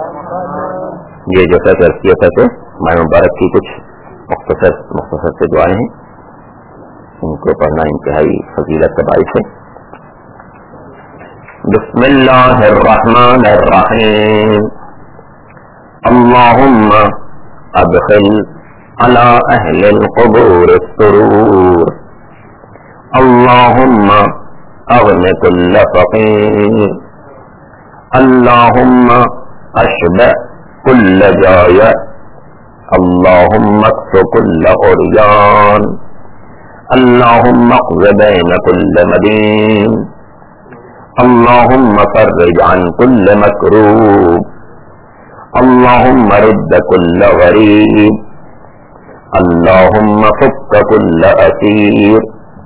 یہ جو فیصلہ کیا تھا ماہ مبارک کی کچھ مختصر سے دعائیں ہیں، ان کو پڑھنا انتہائی فضیلت کا باعث ہے۔ بسم اللہ الرحمن الرحیم، اللہم ادخل علی اہل القبور السرور، اللہم اغن کل فقیر، اللہم اشبع کل جائع، اللہم اکس کل عریان، اللہم اقض بین کل مدین، اللہم فرج عن کل مکروب، اللہم رد کل غریب، اللہم فک کل اسیر،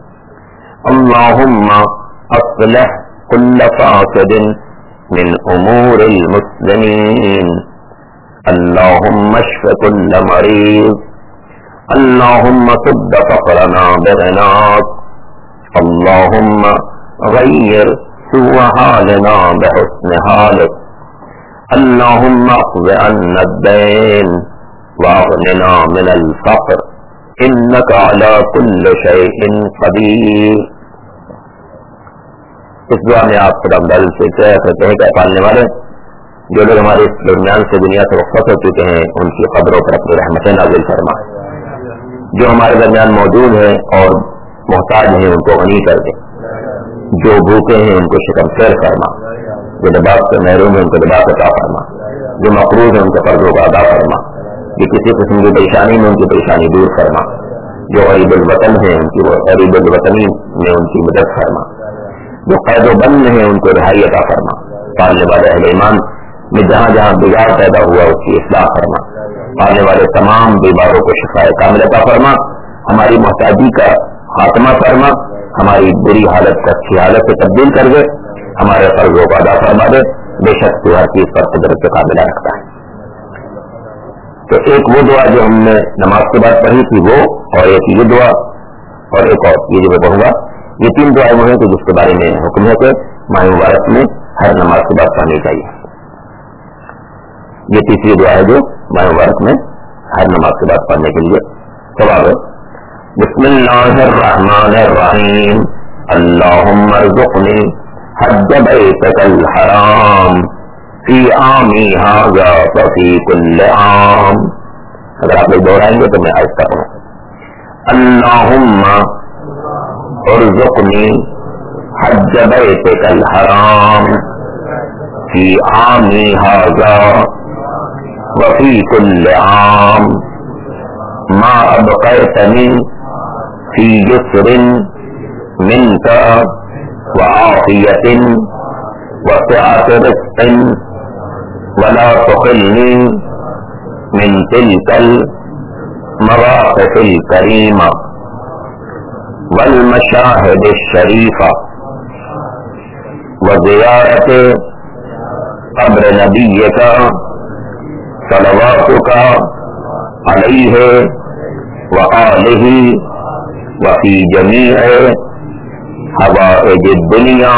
اللہم اصلح کل فاسد من امور المسلمین، اللہم اشف کل مریض، اللہم سد فقرنا بغناک، اللہم غیر سوء حالنا بحسن حالک، اللہم اقض عنا الدین واغننا من الفقر انک علی کل شیء قدیر۔ اس دعا میں آپ خدا مدال سے کہتے ہیں کہ پالنے والے جو لوگ ہمارے اس درمیان سے دنیا سے رخصت ہو چکے ہیں ان کی قبروں پر اپنی رحمتیں نازل فرما، جو ہمارے درمیان موجود ہیں اور محتاج ہیں ان کو غنی کر دے، جو بھوکے ہیں ان کو شکم سیر فرما، جو لباس سے محروم ہیں ان کو لباس عطا فرما، جو مقروض ہیں ان کے قرضوں کا ادا فرما، جو کسی قسم کی پریشانی میں ان کی پریشانی دور فرما، جو غریب الوطن ہیں ان کی غریب الوطنی میں ان کی مدد فرما، جو قید و بند ہیں ان کو رہائی عطا فرما، پالنے والے اہل ایمان میں جہاں جہاں بگاڑ پیدا ہوا اس کی اصلاح فرما، پالنے والے تمام بیماروں کو شفاء کامل عطا فرما، ہماری محتاجی کا خاتمہ فرما، ہماری بری حالت کو اچھی حالت سے تبدیل کر دے، ہمارے قرضوں کو ادا فرما دے، بے شک تو ہر چیز پر قدرت سے قابل رکھتا ہے۔ تو ایک وہ دعا جو ہم نے نماز کے بعد پڑھی تھی وہ، اور ایک یہ دعا، اور ایک اور یہ جو میں پڑھوں گا، یہ تین دعائیں وہ ہیں کہ جس کے بارے میں حکم ہے کہ ماہ مبارک میں ہر نماز کے بعد پڑھنی چاہیے۔ یہ تیسری دعا ہے جو ماہ مبارک میں ہر نماز کے بعد پڑھنے کے لیے ثواب ہے۔ بسم اللہ الرحمن الرحیم، اللہم ارزقنی حج بیتک الحرام فی عامی ھذا وفی کل عام۔ اگر آپ لوگ دوہرائیں گے تو میں آہستہ پڑھوں۔ اللہم ارزقنی حج بیتک الحرام فی عامی ھذا وفی کل عام، ما ابقیتنی فی یسر منک وعافیت وسعت رزق ولا تخلنی من تلک المواقف الکریمہ والمشاہد الشریفہ وزیارت قبر نبیک صلواتک علیہ وآلہ وفی جمیع حوائج الدنیا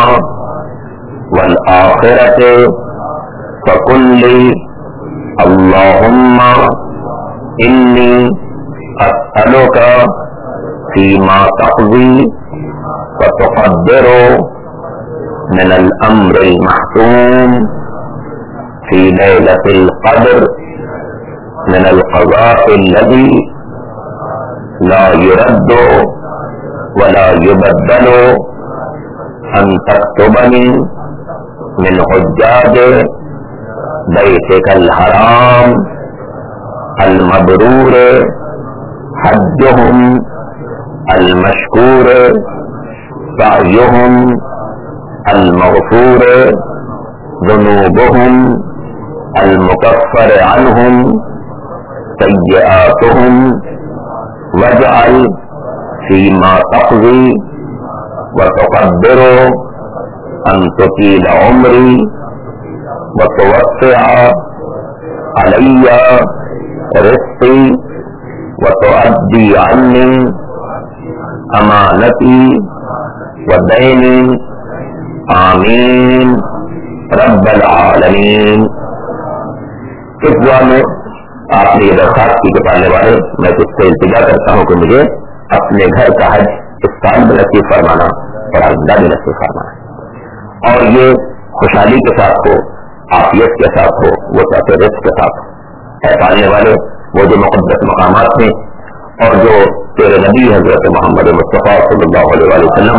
والآخرۃ فقل لی اللہم انی اسألک فیما تقضی وتقدر من الامر المحتوم فی لیلۃ القدر من القضاء الذی لا يرد ولا يبدل ان تكتبني من حجاج بیتک الحرام المبرور حجهم المشکور سعیهم المغفور ذنوبهم المکفر عنهم سیئاتهم واجعل فيما تقضي وتقدر أن تطيل عمري وتوسع علي رزقي وتؤدي عني أمانتي وديني آمين رب العالمين۔ اس دعا میں آپ نے یہ درخواست کی کہ پالنے والے میں اس سے التجا کرتا ہوں کہ مجھے اپنے گھر کا حج اس سال میں نصیب فرمانا اور آئندہ بھی نصیب فرمانا، اور یہ خوشحالی کے ساتھ ہو، عافیت کے ساتھ ہو، وہ ساتھ رزق کے ساتھ ہو۔ اے پالنے والے وہ جو مقدس مقامات ہیں اور جو تیرے نبی حضرت محمد مصطفیٰ صلی اللہ علیہ وسلم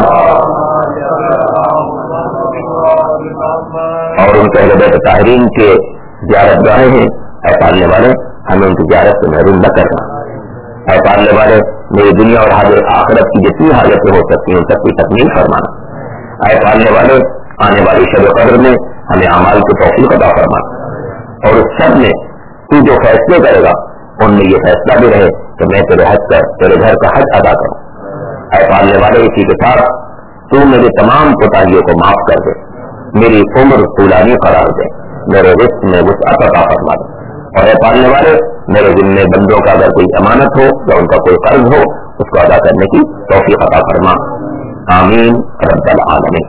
اور ان کے اہل بیت طاہرین کے زیارت گاہیں ہیں، اے پالنے والے ہمیں ان کی زیارت سے محروم نہ کرنا۔ اے پالنے والے میری دنیا اور آخرت کی جتنی حاجتیں ہو سکتی ہیں ان تک کی تکمیل فرمانا۔ اے پالنے والے آنے والی شب قدر میں ہمیں اعمال کی توفیق عطا فرمانا، اور اس سب میں تو جو فیصلے کرے گا ان میں یہ فیصلہ بھی رہے کہ میں تیرے گھر کا حج ادا کروں۔ اے پالنے والے اسی کے ساتھ تو میرے تمام کوتاہیوں کو معاف کر دے، میری عمر طولانی قرار دے، میرے رزق میں وسعت عطا فرما دے، اور اے پالنے والے میرے ذمے بندوں کا اگر کوئی امانت ہو یا ان کا کوئی قرض ہو اس کو ادا کرنے کی توفیق عطا فرما، آمین رب العالمین۔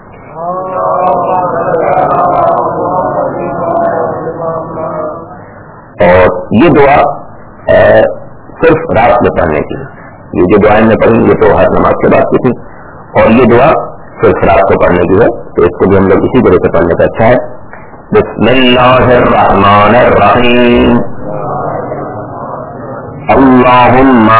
اور یہ دعا صرف رات میں پڑھنے کی، یہ جو دعائیں میں پڑھی یہ تو ہر نماز کے بعد کی تھی، اور یہ دعا صرف رات کو پڑھنے کی ہے، تو اس کو بھی ہم لوگ اسی طرح سے پڑھنے کا اچھا ہے۔ بسم اللہ الرحمن الرحیم، اللہم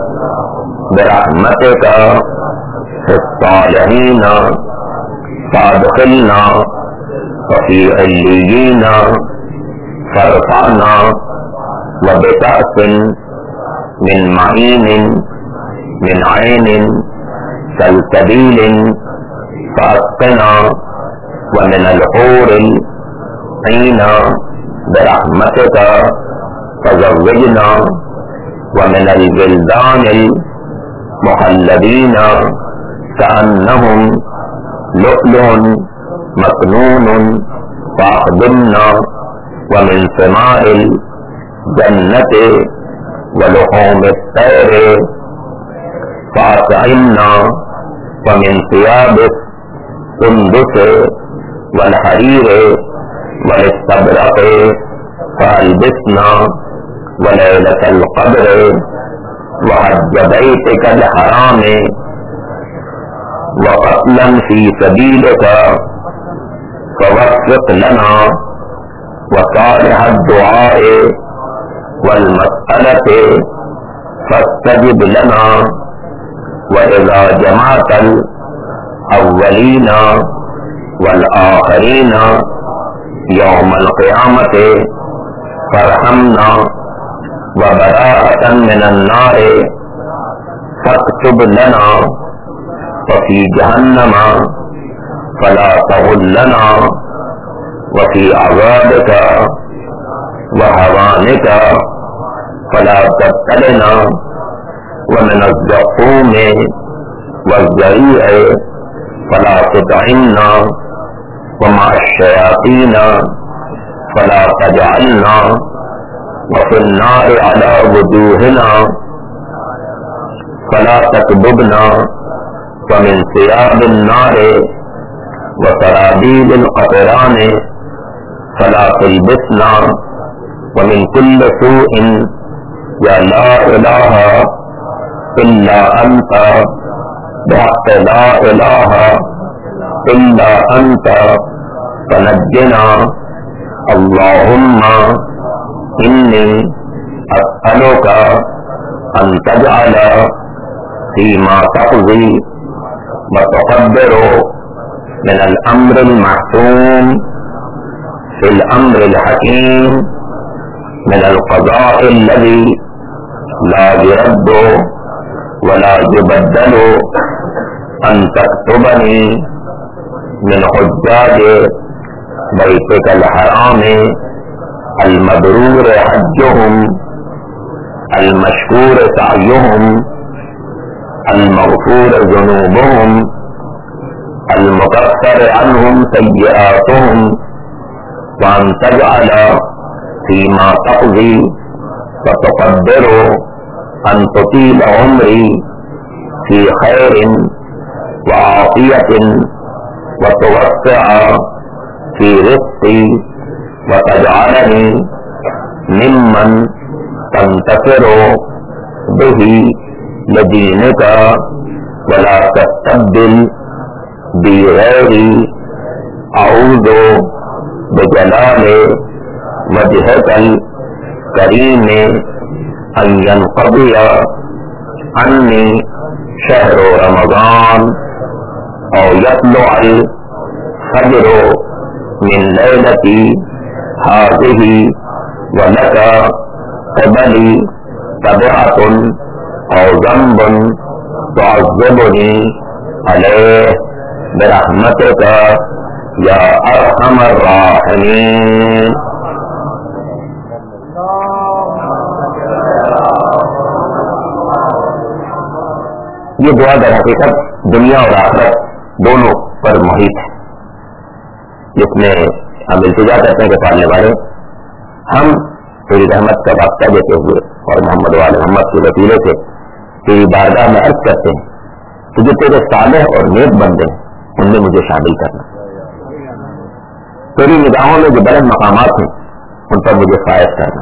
برحمتک فی الصالحین فادخلنا وفی علیین فرفعنا وبکأس من معین من عین سلسبیل فاسقنا ومن الحور العین برحمتک فزوجنا ومن الولدان المخلدین كأنهم لؤلؤ مكنون فاخبرنا ومن ثمار الجنة ولحوم الطير فأطعمنا ومن ثياب السندس والحرير والاستبرق فألبسنا وليلة القدر وحج بيتك الحرام وقتلا في سبيلك فوفق لنا وصالح الدعاء والمسألة فاستجب لنا وإذا جمعت الأولين والآخرين يوم القيامة فارحمنا وبراءة من النار فاكتب لنا وفي جهنم فلا تغلنا وفي عذابك وهوانك فلا تبتلنا ومن الزقوم والزريع فلا تطعمنا ومع الشياطين فلا تجعلنا وفي النار على وجوهنا فلا تكببنا ومن ثياب النار وسرابيل القطران فلا تلبسنا ومن كل سوء يا لا إله إلا أنت بحق لا إله إلا أنت فنجنا اللهم إني أسألك أن تجعل فيما تقضي وتقدر من الأمر المحتوم في الأمر الحكيم من القضاء الذي لا يرد ولا يبدل أن تكتبني من حجاج بيتك الحرام المبرور حجهم المشكور سعيهم المغفور ذنوبهم المكفر عنهم سيئاتهم وأن تجعل فيما تقضي وتقدر أن تطيل عمري في خير وعافية وتوسع في رزقي وتجعلني ممن تنتصر به لدينك ولا تستبدل بغير اعوذ بجلال وجهك الكريم ان ينقضي عني شهر رمضان او يطلع الفجر من ليلتي هذه ولك قبلي تبعة او ذنب تعذبني عليه برحمتك یا ارحم الراحمین. یہ دعا در حقیقت دنیا اور آخرت دونوں پر محیط ہے، جس میں ہم التجا کرتے ہیں کہ پالنے والے ہم تیری رحمت کا واسطہ دیتے ہوئے اور محمد وال محمد کے وسیلے سے تیری بارگاہ میں عرض کرتے ہیں کہ جو تیرے صالح اور نیک بندے ہیں ان میں مجھے شامل کرنا، تیری نگاہوں میں جو بلند مقامات ہیں ان پر مجھے فائز کرنا.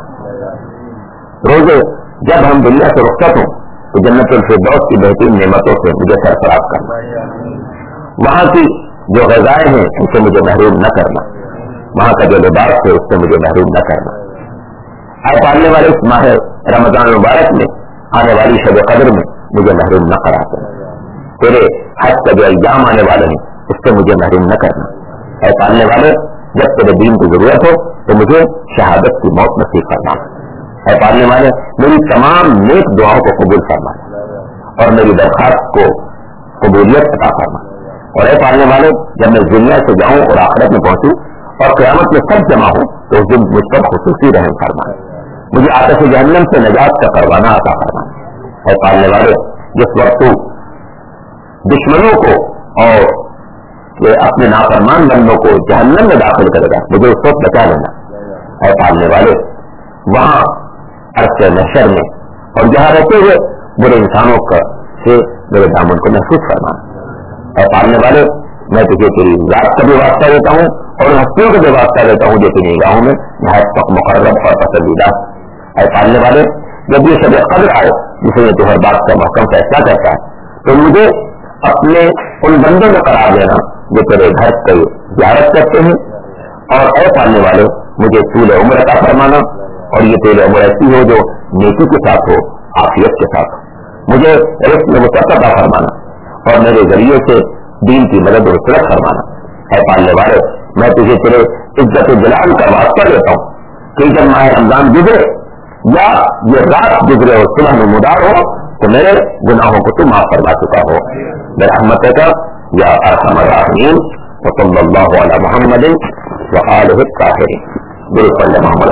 روز جب ہم دنیا سے رخصت ہوں تو جنت الفردوس کی بہترین نعمتوں سے مجھے سرفراز کرنا، وہاں کی جو غذائیں ہیں ان سے مجھے محروم نہ کرنا، وہاں کا جو لباس ہے اس سے مجھے محروم نہ کرنا. آج آنے والے اس ماہ رمضان مبارک میں آنے والی شب قدر میں مجھے محروم نہ کرا کرنا، تیرے حج کا جو ایام آنے والے ہیں اس سے مجھے محروم نہ کرنا. اے پالنے والے جب تیرے دین کی ضرورت ہو تو مجھے شہادت کی موت نصیب کرنا. اے پالنے والے میری تمام نیک دعاؤں کو قبول کرنا اور میری درخواست کو قبولیت عطا کرنا. اور اے پالنے والے جب میں دنیا سے جاؤں اور آخرت میں پہنچوں اور قیامت میں سب جمع ہوں تو اس دن مجھ پر خصوصی رحم فرما، مجھے آتش جہنم سے نجات کا پروانہ عطا کرنا. اے پالنے والے جس وقت تو دشمنوں کو اور اپنے نافرمان بندوں کو جہنم میں داخل کرے گا مجھے اس وقت بچا لینا. اے پالنے والے وہاں عرص محشر میں اور جہاں رہتے ہوئے برے انسانوں کا سے میرے دامن کو محفوظ کرنا. اے پالنے والے میں تجھے تیری ذات کا بھی واسطہ دیتا ہوں اور ہستیوں کا بھی واسطہ دیتا ہوں جو تیری نگاہوں میں نہایت مقرب اور پسندیدہ. اے پالنے والے جب یہ شب قدر آئے جس میں تو ہر بات کا محکم فیصلہ کرتا ہے تو مجھے اپنے ان بندوں میں قرار دینا جو تیرے گھر کی زیارت کرتے ہیں. اور اے پالنے والے مجھے طول عمر عطا فرمانا اور یہ طول عمر ایسی ہو جو نیکی کے ساتھ ہو، عافیت کے ساتھ ہو. مجھے رزق میں وسعت عطا فرمانا اور میرے ذریعے سے دین کی مدد و نصرت فرمانا. اے پالنے والے میں تجھے تیرے عزت و جلال کا واسطہ دیتا ہوں کہ جب ماہ رمضان گزرے یا یہ رات گزرے اور صبح میں مدار ہو تو میرے گناہوں کو تو معاف فرما چکا ہو. برحمتک کا یا ارحم الراحمین. وصلی اللہ علی محمد وآلہ الطاہرین. درود پڑھ محمد.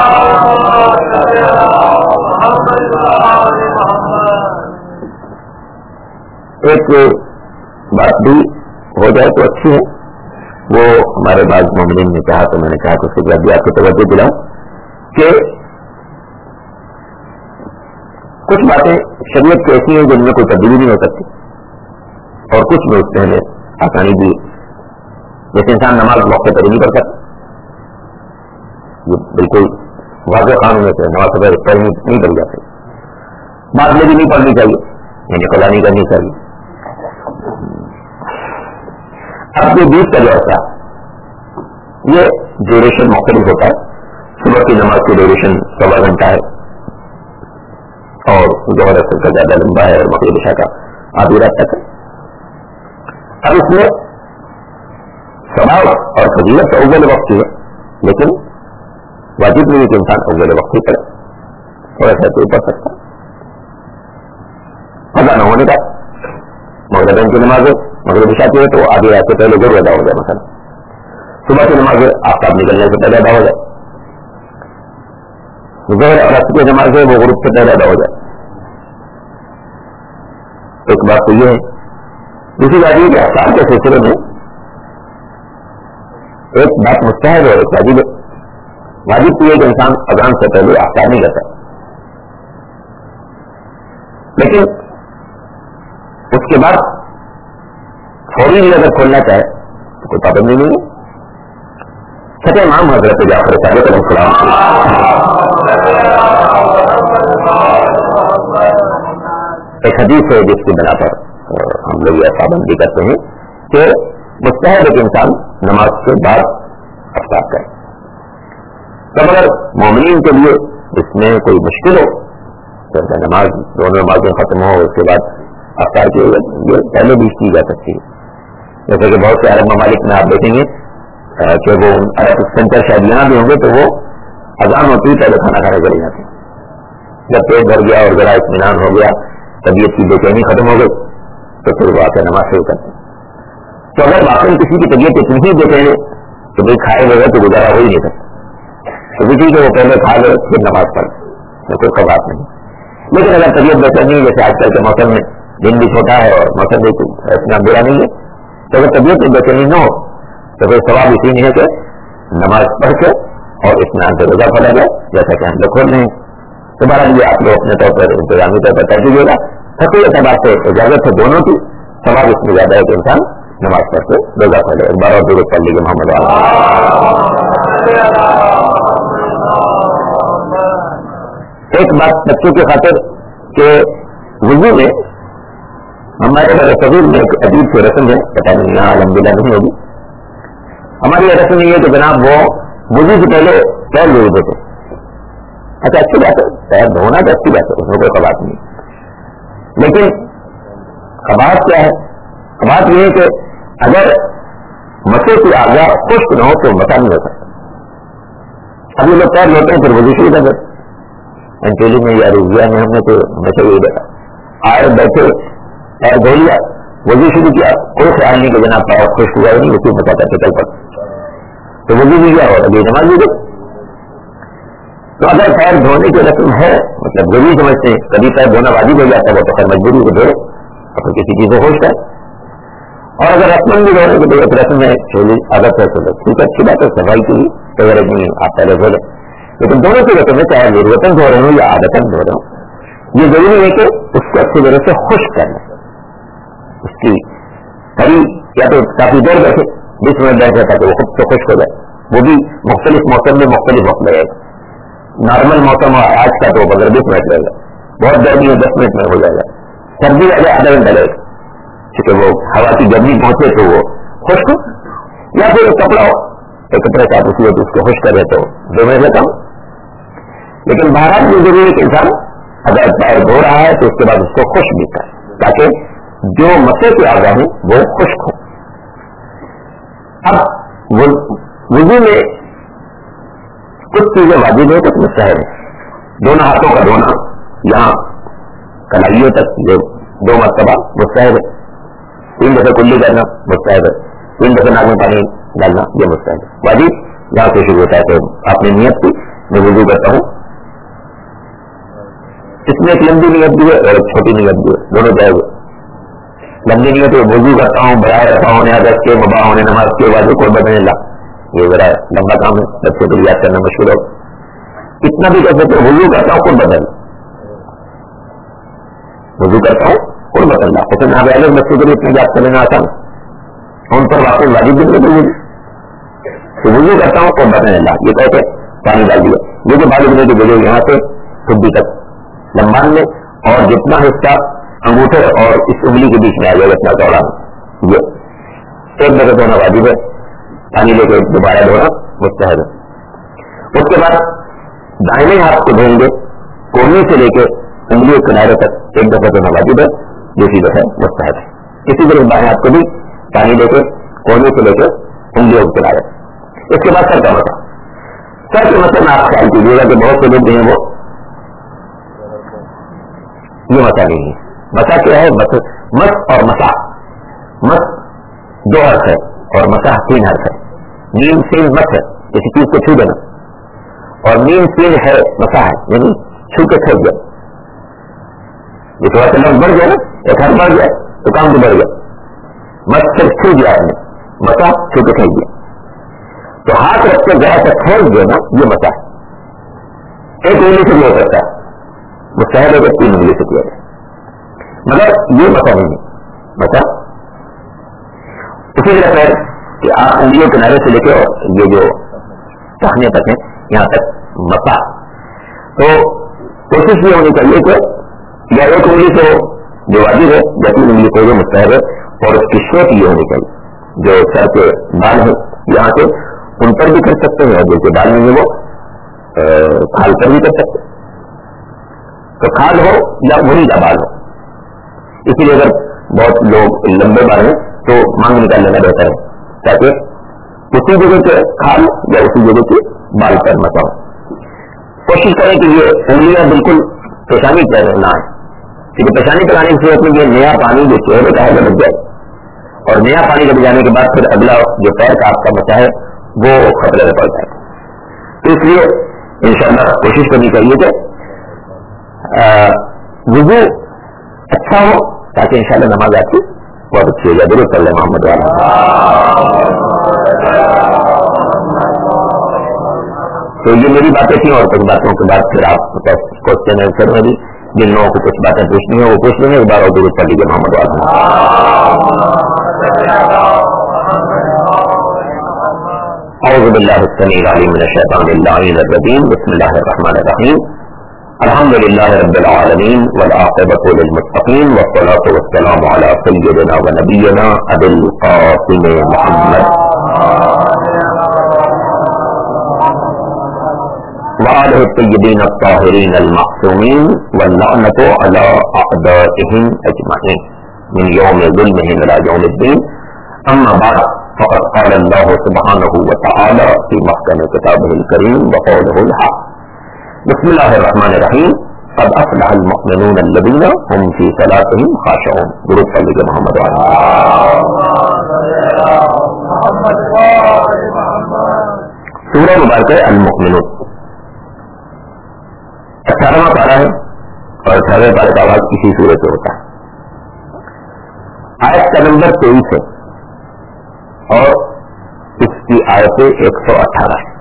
ایک بات بھی ہو جائے تو اچھی ہے، وہ ہمارے بعض مومنین نے کہا تو میں نے کہا کہ اس کے بعد بھی آپ کو توجہ دلاؤں کہ کچھ باتیں شریعت کی ایسی ہیں جن میں کوئی تبدیلی نہیں ہو سکتی اور کچھ میں اس میں آسانی بھی، جیسے انسان نماز وقت پر نہیں پڑھ سکتا، یہ بالکل واضح قانون ہے کہ نماز نہیں پڑھی جاتی، بعد میں بھی نہیں پڑھنی چاہیے یعنی قضا نہیں کرنی چاہیے. اب یہ بیچ کا جو ہوتا ہے یہ ڈیوریشن مختلف ہوتا ہے. صبح کی نماز کی ڈیوریشن 1.25 گھنٹہ ہے اور ظہر اثر کا زیادہ لمبا ہے اور مغرب عشاء کا آدھی رات تک ہے. اب اس میں ثواب اور فضیلت تو اول وقت کی ہے لیکن واجب نہیں ہے کہ انسان اول وقت ہی پڑے، تھوڑا سا کوئی پڑھ سکتا ادا نہ ہونے کا. مغرب کی نماز مغرب عشاء کی ہے تو آدھی رات سے پہلے ضرور ادا ہو جائے، مثلا صبح کی نماز آفتاب نکلنے سے پہلے ادا ہو جائے، ظہر اور عصر کی نماز ہے وہ غروب سے پہلے ادا ہو جائے. ایک بات تو یہ ہے. دوسری بات یہ کہ احکام کے سلسلے میں ایک بات مستحب ہے، ایک واجب ہے. واجب تو یہ کہ انسان اذان سے پہلے احکام نہیں کرتا، لیکن اس کے بعد فوری اگر کھولنا چاہے تو کوئی پابندی نہیں ہے. چھٹے امام حضرت جعفر صادق علیہ السلام حدیث ہے جس کی بنا پر ہم لوگ یہ پابندی کرتے ہیں کہ مستحب ایک انسان نماز کے بعد افطار کرے. تب اگر مومنین کے لیے اس میں کوئی مشکل ہو تو نماز دونوں نمازیں ختم ہو اس کے بعد افطار کی یہ پہلے بھی کی جا سکتی ہے. جیسے کہ بہت سے عرب ممالک میں آپ دیکھیں گے کہ وہ عرب سینٹر شاید یہاں بھی ہوں گے تو وہ اذان ہوتی ہے پہلے کھانا کھانے چلے جاتے ہیں. جب پیٹ بھر گیا اور ذرا اطمینان ہو گیا طبیعت کی بے چینی ختم ہو گئی تو پھر وہ آ کے نماز شروع کرتے ہیں. تو اگر واقعی کسی کی طبیعت اتنی ہی بے چینی تو بھائی کھائے بغیر تو گزارا ہو ہی نہیں سکتا تو کسی کو وہ پہلے کھا لے پھر نماز پڑھے تو کوئی بات نہیں. لیکن اگر طبیعت بے چینی جیسے آج کل کے موسم میں دن بھی چھوٹا ہے اور موسم بھی اتنا برا نہیں ہے تو اگر طبیعت میں بے چینی نہ ہو تو پھر ثواب اسی نہیں ہے کہ نماز پڑھ کے اور اطمینان سے روزہ پڑا جائے جیسا کہ ہم لوگ کھول رہے ہیں. دوبارہ یہ آپ لوگ اپنے طور پر انتظامی طور پر کر دیجیے گا. حقیقت اعتبار سے اجازت ہے دونوں کی. ثواب اس میں زیادہ ہے کہ انسان نماز پڑھ کے روزہ پڑھے. ایک بار اور درود پڑھ لیجیے محمد ایک بات بچوں کی خاطر کہ وضو میں ہمارے صغیر میں ایک عجیب سی رسم ہے پتہ نہیں یہاں الحمدللہ نہیں ہوگی. ہماری یہ رسم یہ ہے کہ جناب وہ وضو سے پہلے پیر دھو دیتے. اچھا اچھی بات ہے پیر دھونا تو اچھی بات ہے اس میں کوئی قباط نہیں. لیکن قباط کیا ہے؟ قباط یہ ہے کہ اگر مسے کی آگا خشک نہ ہو تو مسا نہیں ہو سکتا. اب یہ لوگ پیر دھوتے ہیں پھر وضو شروع کر دیتے. انٹیلی میں یا روزیا میں ہم نے تو ہمیشہ یہی دیکھا آئے بیٹھے پیر دھو لیا وضو شروع کیا کوئی خیال نہیں کہ جناب پیر خشک ہوا نہیں اسی مسا کرتے چل پڑتا تو وضو بھی کیا ہو ابھی نماز بھی دے. تو اگر پیر دھونے کی رسم ہے مطلب ضروری سمجھتے ہیں کبھی پیر دھونا واجب ہو جاتا ہے وہ تو خیر مجبوری کو دھوئے اور کسی چیز کو ہوش ہے. اور اگر رسم بھی دھونے کی ایک رسم ہے چھولی عادت ہے تو ٹھیک ہے اچھی بات ہے صفائی کی کوئی غرض نہیں آپ پہلے دھو لیں. لیکن دونوں کی رسم ہے چاہے ضرورتن دھو رہے ہوں یا عادتن دھو رہے ہوں یہ ضروری ہے کہ اس کو اچھی طرح سے خشک کرنا. اس کی قریب یا تو کافی دیر بیٹھے 20 منٹ بیٹھے تاکہ وہ خود سے خشک ہو جائے. وہ بھی مختلف موسم میں مختلف وقت لگے گا. نارمل موسم آج کا تو 20 منٹ لگے گا. بہت گرمی ہے 10 منٹ میں ہو جائے گا. سردی آ جائے آدھا گھنٹہ لگے گا کیونکہ وہ ہوا کی گرمی پہنچے تو وہ خشک یا پھر کپڑا ہو تو کپڑے کا اسی وقت اس کو خشک کرے تو 2 منٹ لیتا ہوں. لیکن بہرحال یہ ضروری ہے کہ انسان اگر پیر دھو رہا ہے تو اس کے بعد اس کو خشک بھی کرے تاکہ جو مسے کے اعضاء ہیں وہ خشک ہو. اب وضو میں کچھ چیزیں واجب ہے کچھ مستحب ہے. دونوں ہاتھوں کا دھونا یہاں کلائیوں تک یہ 2 مرتبہ مستحب ہے. 3 دفعہ کلی کرنا مستحب ہے. 3 دفعہ ناک میں پانی ڈالنا یہ مستحب ہے. واجب یہاں سے شروع ہوتا ہے کہ آپ نے نیت کی میں وضو کرتا ہوں. اس میں ایک لمبی نیت بھی ہے اور ایک چھوٹی نیت بھی ہے دونوں جائز. لمبی نیت وضو کرتا ہوں برائے رفع ہونے عادت کے مباح ہونے نماز کے بعد قربت اللہ یہ ذرا لمبا کام ہے بچے کو یاد کرنا مشکل ہو. اتنا بھی کر سکتے وضو کرتا ہوں قربت اللہ وضو کرتا ہوں قربت اللہ لیکن نابالغ بچوں کے لیے اتنا یاد کر لینا آسان ان پر واقعی واجب بھی نہیں تو وضو کرتا ہوں قربت اللہ یہ کہتے پانی ڈال دیا. یہ جو بالغ نے جو یہاں سے خود تک لمبان میں اور جتنا حصہ انگوٹھے اور اس انگلی کے بیچ میں آ جائے اتنا چوڑا یہ ایک دفعہ دھونا واجب ہے. پانی لے کے دوبارہ دھونا مستحب ہے. اس کے بعد دائیں ہاتھ کو دھوئیں گے کونے سے لے کے انگلی کنارے تک ایک دفعہ دھونا واجب ہے دوسری دفعہ مستحب ہے. اسی طرح بائیں ہاتھ کو بھی پانی لے کے کونے سے لے کے انگلیوں کو کنارے. اس کے بعد سر کا مسا. سر کے مسئلے میں آپ خیال کیجیے گا کہ بہت سے لوگ ہیں وہ یہ مسا نہیں ہے. مسا کیا ہے مس اور مسا. مس 2 حرف ہے اور مسا 3 حرف ہے. نیم سین مس ہے کسی چیز کو چھو دینا اور نیم سین ہے مسا ہے یعنی چھو کے پھینک گیا. یہ تھوڑا سا لفظ بڑھ گیا نا ایک حرف بڑھ گیا تو کام تو بڑھ گیا. مس صرف چھو دیا آپ نے مسا چھو کے پھینک گیا تو ہاتھ رکھ کے ذرا سا پھینک دینا یہ مسا ہے. ایک انگلی سے بھی ہو سکتا ہے مستحب ہے 3 انگلی سے کیا جائے مگر یہ مسا نہیں ہے. مسا اسی طرح ہے کہ آپ انگلیوں کنارے سے لے کے یہ جو ٹہنے تک ہیں یہاں تک مسا. تو کوشش یہ ہونی چاہیے کہ یا ایک انگلی سے جو واجب ہے 2 انگلی کوئی مستحب ہے، اور اس کی شوٹ یہ ہونی چاہیے، جو سر کے بال ہیں یہاں سے ان پر بھی کر سکتے ہیں، اور جو کہ بال نہیں ہے وہ کھال پر بھی کر سکتے ہیں، تو کھال ہو یا وہی کا بال ہو. اسی لیے اگر بہت لوگ لمبے بال ہیں تو مانگ نکال لینا بہتر ہے، تاکہ اسی جگہ کے کھال یا اسی جگہ کے بال پر مسا ہو. کوشش کریں کہ یہ انگلیاں بالکل پیشانی پر نہ آئے، کیونکہ پیشانی پر آنے کی صورت میں یہ نیا پانی جو چہرے کا ہے وہ لگ جائے، اور نیا پانی لگ جانے کے بعد پھر اگلا جو پیر کا آپ کا مسا ہے وہ خطرے میں پڑ جائے. تو اس لیے انشاءاللہ کوشش کرنی چاہیے کہ وضو اچھا ہو، تاکہ انشاءاللہ نماز آپ کی بہت اچھی ہو جائے. درود صلی اللہ محمد والا. تو یہ میری باتیں تھیں، اور کچھ باتوں کے بعد پھر آپ کوشچن آنسر میں بھی جن لوگوں کو کچھ باتیں پوچھنی ہے وہ پوچھ لیں گے. ایک بار اور درود پڑھ لیجیے محمد والا. اعوذ باللہ السمیع العلیم من الشیطان اللعین الرجیم. بسم اللہ الرحمن الرحیم. الحمد للہ رب العالمین والعاقبۃ للمتقین والصلاۃ والسلام علی سیدنا و نبینا ابی القاسم محمد وآلہ الطیبین الطاہرین المعصومین واللعنۃ علی اعدائہم اجمعین من یوم ظلمہم الی یوم الدین. اما بعد فقد قال اللہ سبحانہ وتعالی فی محکم کتابہ الکریم وقولہ الحق. بسم اللہ الرحمن الرحیم. قد افلح المؤمنون الذین هم فی صلاتهم خاشعون. درود صلی اللہ محمد وعلی. سورہ مبارکہ المؤمنون 18واں پارہ ہے، اور 18ویں پارے کا آغاز اسی سورہ سے ہوتا ہے. آیت کا نمبر 23 ہے اور اس کی آیت 118 ہے.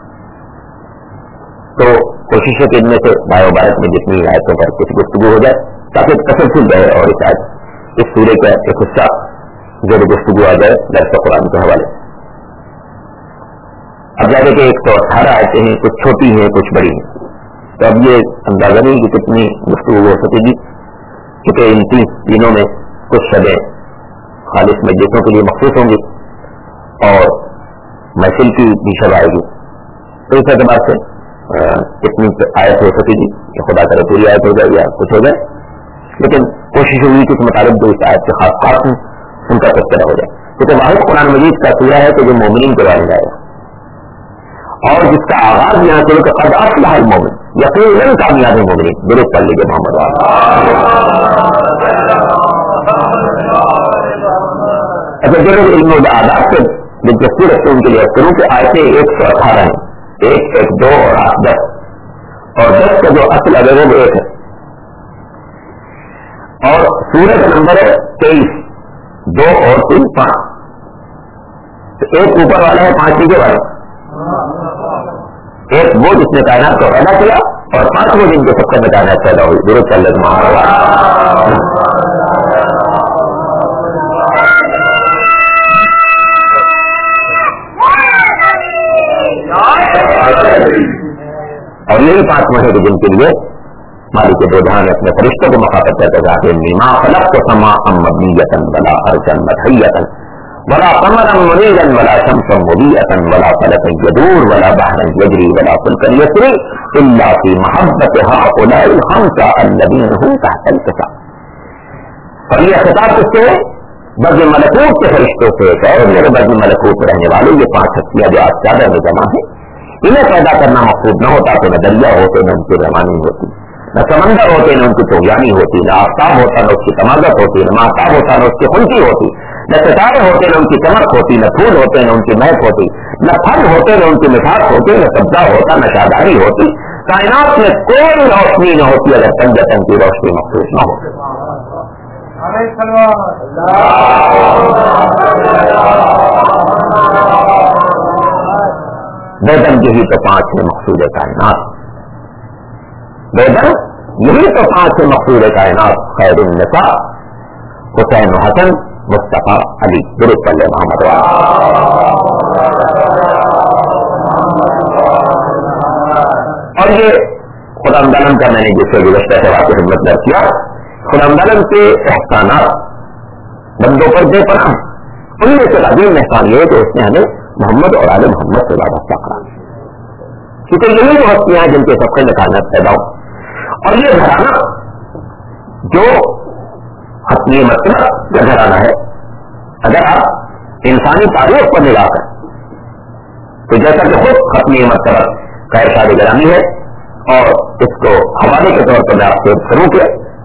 تو کوشش ہے کہ ان میں سے بائے بارت میں جتنی آیتوں پر کچھ گفتگو ہو جائے تاکہ تسلسل رہے، اور اس سورے کا ایک حصہ زیر گفتگو آ جائے درس قرآن کے حوالے. اب جاتے کہ 118 آیتیں ہیں، کچھ چھوٹی ہیں کچھ بڑی ہیں، تو اب یہ اندازہ نہیں کہ کتنی گفتگو ہو سکے گی، کیونکہ ان 30 دنوں میں کچھ شبیں خالص مجلسوں کے لیے مخصوص ہوں گی اور محفل کی بھی شب آئے گی. تو اس اعتبار سے کتنی آیت ہو سکے گی کہ خدا کرے پوری آیت ہو جائے یا کچھ ہو جائے، لیکن کوشش ہوئی کچھ مطالب جو اس آیت کے خاص خاص ہیں ان کا تذکرہ ہو جائے. کیونکہ واحد قرآن مجید کا سورہ ہے کہ جو مومنین کے بارے میں آئے گا، اور جس کا آغاز یہاں سے کہ قد افلح المؤمن، یقیناً کامیاب ہے مومنین. درود پڑھ لیجیے محمد والا. اچھا، جو لوگ علم و آداب سے دلچسپی رکھتے ہیں ان کے لیے کروں کہ آیتیں 118 ہیں، 1 1 2 اور 8 10، اور 10 کا جو اصل ہے وہ 1 ہے، اور سورہ کا نمبر ہے 23، 2 اور 3 5. تو ایک اوپر والا ہے 5 نیچے والا. ایک وہ جس نے کائنات کو پیدا کیا، اور 5 وہ جن کے سب سے کائنات پیدا ہوئی. درود صلی اللہ علیہ وسلم. اور یہی 5 مہینے جن کے لیے مالک بودھان نے اپنے فرشتوں کو مخاطب کرتے کہا ما خلقت سماء مبنية ولا ارضا مدحية ولا قمرا منيرا ولا شمسا مضيئة ولا فلكا يدور ولا بحرا يجري ولا فلكا يسري الا في محبة هؤلاء الخمسة الذين هم تحت الكساء. اور یہ خطاب کس سے ہے؟ بزم ملکوت کے فرشتوں سے. اور میرے بزم ملکوت رہنے والے یہ 5 ہستیاں جو آج چادر میں جمع ہیں، انہیں پیدا کرنا مقصود نہ ہوتا تو نہ دریا ہوتے نہ ان کی روانی ہوتی، نہ سمندر ہوتے نہ ان کی طغیانی ہوتی، نہ آفتاب ہوتا نہ اس کی تمازت ہوتی، نہ مہتاب ہوتا نہ اس کی خنکی ہوتی، نہ ستارے ہوتے نہ ان کی چمک ہوتی، نہ پھول ہوتے نہ ان کی مہک ہوتی، نہ پھل ہوتے نہ ان کی مٹھاس ہوتی، نہ سبزہ ہوتا نہ شاداری ہوتی. کائنات میں کوئی روشنی نہ ہوتی اگر پنجتن کی روشنی مخصوص نہ ہو. بیدن یہی تو 5 ہے مقصود کائنات. بیدن یہی تو 5 ہے مقصود کائنات. خیر النساء حسین و حسن مصطفیٰ علی. درود صلی اللہ محمد والا. اور یہ خدا مدالم کا میں نے جس سے گزشتہ سے واقع خدمت درج کیا خداوند کے احسانات بندوں پر بے پناہ، ان میں سے عظیم احسان یہ ہے کہ اس نے ہمیں محمد اور آل محمد سے وابستہ کرا، کیونکہ یہی وہ ہستیاں ہیں جن کے سب سے نکالنا پیدا ہو. اور یہ گھرانہ جو حتمی مرتبہ کا گھرانہ ہے، اگر آپ انسانی تاریخ پر نگاہ کریں تو جیسا کہ خود حتمی مرتبہ کا ارشاد گرامی ہے، اور اس کو حوالے کے طور پر میں آپ سے کروں کہ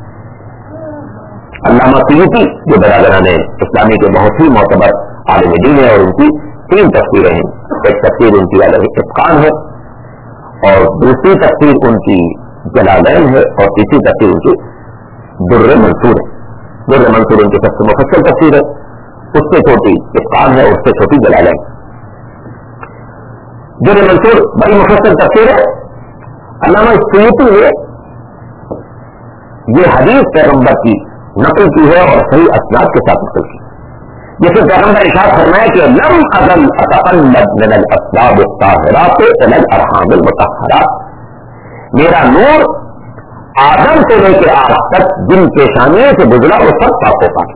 علامہ سیوطی جو برادران اسلامی کے بہت ہی معتبر عالم دین ہے، اور ان کی 3 تفسیریں ہیں. ایک تفسیر ان کی اتقان ہے، اور دوسری تفسیر ان کی جلالین ہے، اور تیسری تفسیر ان کی در منصور ہے. در منصور ان کی سب سے مفصل تفسیر ہے، اس سے چھوٹی اتقان ہے، اس سے چھوٹی جلالین. در منصور بڑی مفصل تفسیر ہے. علامہ سیوطی نے یہ حدیث پیغمبر کی نقل کی ہے اور صحیح اسناد کے ساتھ نقل کی، جسے پیغمبر ارشاد فرمایا کہ لم ازل اتقلب من الاسباب الطاہرات الى الارحام المطہرات، میرا نور آدم سے لے کے آج تک جن پیشانیوں سے گزرا وہ سب پاک و پاک.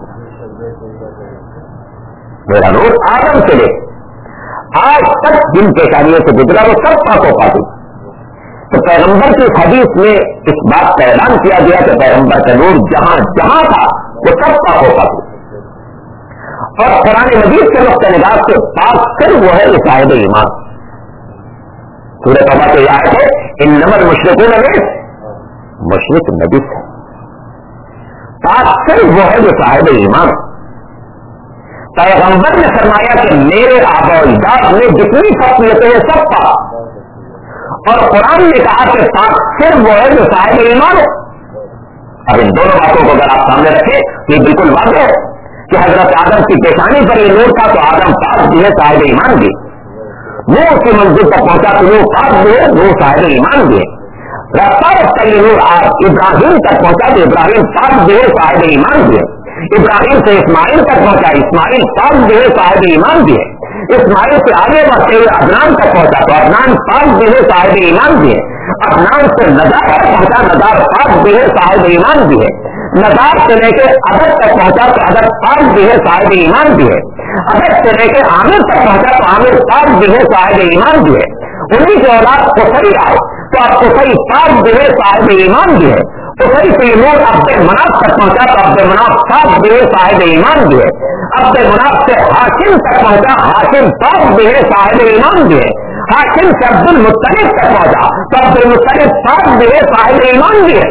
میرا نور آدم سے لے آج تک جن پیشانیوں سے گزرا وہ سب پاک و پاک. تو پیغمبر کی حدیث میں اس بات کا اعلان کیا گیا کہ پیغمبر کا نور جہاں جہاں تھا وہ سب پاک و پاک. اور قرآن مجید کے نقطہ نگاہ سے پاک کر وہ ہے صاحب ایمان. سورہ توبہ کے آیت ہے انما المشرکون مشرک نجس ہے. پاک کر وہ ہے جو صاحب ایمان. پیغمبر نے فرمایا کہ میرے آبا و اجداد میں جتنی خاصیتیں ہیں سب پاک، اور قرآن نے کہا کہ پاک صرف وہ ہے جو صاحب ایمان ہے. اب ان دونوں باتوں کو اگر آپ سامنے رکھیں تو یہ بالکل واضح ہے کہ حضرت آدم کی پیشانی پر یہ نور تھا تو آدم پاک بھی ہے، صاحب ایمان بھی. نور کی منزل تک پہنچا تو نور پاک بھی ہے، نور صاحب ایمان بھی ہے. رفتہ رفتہ یہ نور ابراہیم تک پہنچا تو ابراہیم پاک بھی ہے، صاحب ایمان بھی ہے. ابراہیم سے اسماعیل تک پہنچا، اسماعیل پاک بھی ہے، صاحب ایمان بھی ہے. اسماعیل سے آگے بڑھتے ہوئے عدنان تک پہنچا تو عدنان پاک بھی ہے، صاحب ایمان بھی ہے. عدنان سے نجار تک پہنچا، نجار پاک بھی ہے، صاحب ایمان بھی ہے. نجار سے لے کے عدد تک پہنچا تو عدد پاک بھی ہے، صاحب ایمان بھی ہے. عدد سے لے کے عامر تک پہنچا تو عامر پاک بھی ہے، صاحب ایمان بھی ہے. انہیں کی اولاد قصی آئے تو اب قصی پاک بھی ہے، صاحب ایمان بھی ہے. قصی سے نور عبد مناف تک پہنچا تو عبد مناف پاک بھی ہے، صاحب ایمان بھی ہے. عبد مناف سے ہاشم تک پہنچا، ہاشم پاک بھی ہے، صاحب ایمان بھی ہے. ہاشم سے عبد المطلب تک پہنچا تو عبد المطلب پاک بھی ہے، صاحب ایمان بھی ہے.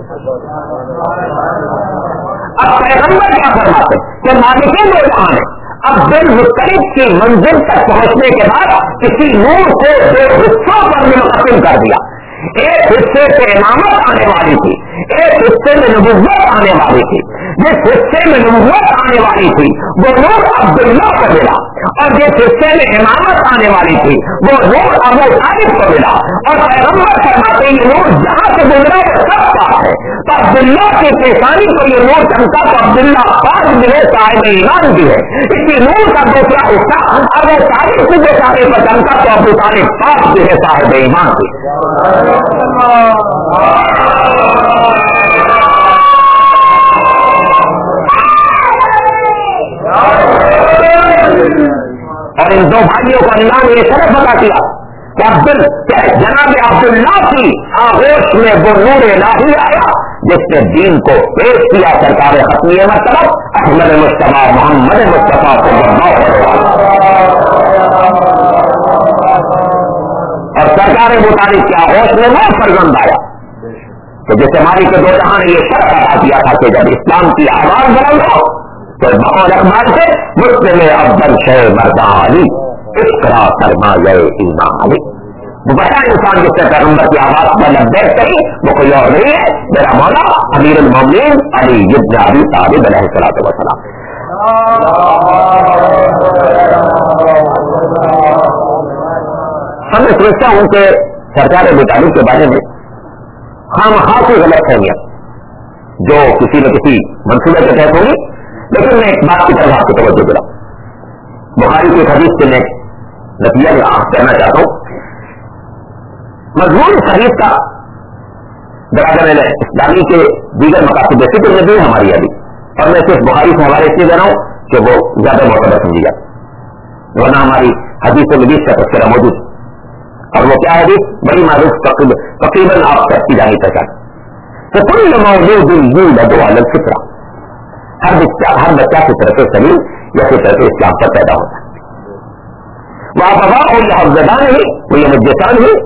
اب پیغمبر کیا فرماتے کہ مالک دو جہاں ہے. عبد المطلب کی منزل تک پہنچنے کے بعد کسی نور کو 2 حصوں پر منقسم کر دیا. ایک حصے سے امامت آنے والی تھی، ایک حصے میں نبوت آنے والی تھی. جس حصے میں نبوت آنے والی تھی وہ نور عبداللہ کو ملا، اور جس حصے میں امامت آنے والی تھی وہ نور ابو طالب کو ملا. اور پیغمبر فرماتے ہیں نور جہاں سے گزرا وہ سب پاک ہے. تو عبداللہ کی پیشانی کو یہ نور چمکا تو عبداللہ پاک بھی ہے، صاحب ایمان بھی ہے. اس کی نور کا دوسرا حصہ ابو طالب کو جو سارے پر چمکا تو ابو طالب پاک بھی ہے، صاحب ایمان بھی. اور ان 2 بھائیوں کو اللہ نے یہ شرف بتا دیا کہ جناب عبداللہ کی آغوش میں وہ نور الہی آیا جس نے دین کو پیش کیا سرکار حتمی مرتبہ احمد مصطفیٰ محمد مصطفیٰ صلی اللہ علیہ وسلم. اور سرکار مطالب کی آغوش میں وہ فرزند آیا تو جس ہماری کے 2 جہاں نے یہ شرف بتا دیا تھا کہ جب اسلام کی آواز بلند ہو تو بقول اقبال سے مسلم افضل شے مردان علی اقرا سرمایہ ایمان علی. وہ بڑا انسان جس سے پیغمبر کی آواز پر لبیک کہی وہ کوئی اور نہیں ہے میرا مولا امیر المومنین علی ابن ابی طالب علیہ الصلوۃ والسلام. ہم سوچتا ہوں کہ سرکار ابو طالب کے بارے میں خواہ کوئی غلط فہمیاں جو کسی نہ کسی منصوبے کے تحت ہوگی، لیکن میں ایک بات کی طرف آپ کو توجہ دلا. بخاری کی حدیث سے میں نتیجہ کہنا چاہتا ہوں. مضمون حدیث کا برادر اسلامی کے دیگر مقاصد فکر میں بھی ہماری ابھی، اور میں صرف بخاری سے حوالے سے دے رہا ہوں کہ وہ زیادہ معتبر سمجھی جاتی، ورنہ ہماری حدیث نبی کا تذکرہ موجود، اور وہ کیا حدیث بڑی معروف تقریباً آپ تک کی جانی پہچان، تو کل موجود یولد علی الفطرہ، ہر بچہ فطرت سلیم یا فطرت اسلام پر پیدا ہوتا ہے، وہ ابواء الحفظان ہے، وہ یہ مجسان ہے